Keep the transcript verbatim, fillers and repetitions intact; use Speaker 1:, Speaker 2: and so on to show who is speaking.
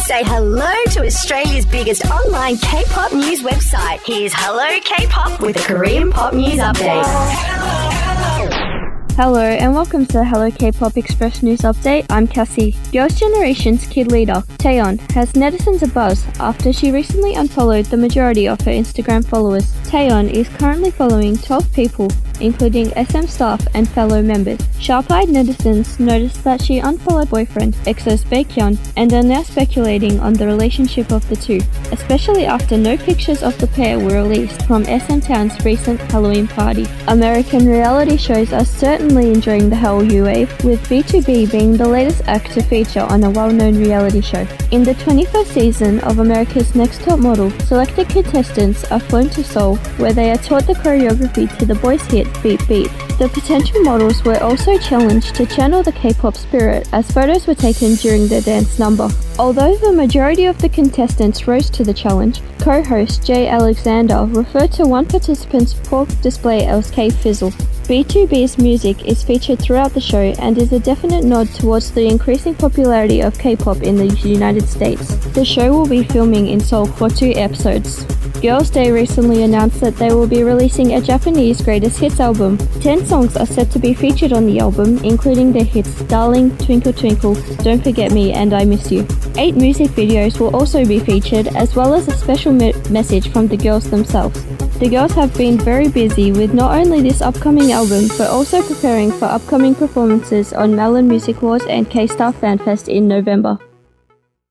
Speaker 1: Say hello to Australia's biggest online K-pop news website. Here's Hello K-Pop with a Korean pop news update.
Speaker 2: Hello and welcome to the Hello K-Pop Express News Update. I'm Cassie. Girls' Generation's kid leader, Taeyeon, has netizens abuzz after she recently unfollowed the majority of her Instagram followers. Taeyeon is currently following twelve people, including S M staff and fellow members. Sharp-eyed netizens noticed that she unfollowed boyfriend EXO's Baekhyun and are now speculating on the relationship of the two, especially after no pictures of the pair were released from S M Town's recent Halloween party. American reality shows are certainly enjoying the Hallyu wave, with B two B being the latest act to feature on a well-known reality show. In the twenty-first season of America's Next Top Model, selected contestants are flown to Seoul, where they are taught the choreography to the boys' hit Beat Beat. The potential models were also challenged to channel the K-pop spirit as photos were taken during their dance number. Although the majority of the contestants rose to the challenge, co-host Jay Alexander referred to one participant's poor display as K-Fizzle. B two B's music is featured throughout the show and is a definite nod towards the increasing popularity of K-pop in the United States. The show will be filming in Seoul for two episodes. Girls' Day recently announced that they will be releasing a Japanese greatest hits album. Ten songs are set to be featured on the album, including their hits Darling, Twinkle Twinkle, Don't Forget Me, and I Miss You. Eight music videos will also be featured, as well as a special me- message from the girls themselves. The girls have been very busy with not only this upcoming album, but also preparing for upcoming performances on Melon Music Awards and K-Star Fan Fest in November.